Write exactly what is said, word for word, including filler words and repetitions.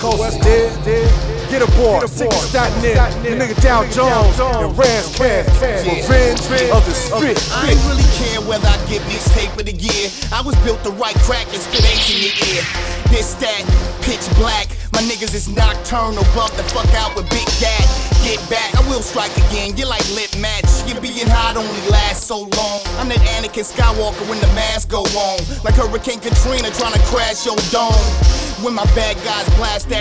Coast is dead. Get aboard, sickest dot net. The nigga Dow Jones and Rance Cash. Revenge of the spit. I ain't really care whether I get mixtape of the year. I was built to write crack and spit H in your ear. This, that, pitch black. My niggas is nocturnal, bump the fuck out with Big Dad. Get back, I will strike again, you're like lit match. You being hot only lasts so long. I'm that Anakin Skywalker when the mask go on. Like Hurricane Katrina trying to crash your dome. When my bad guys blast that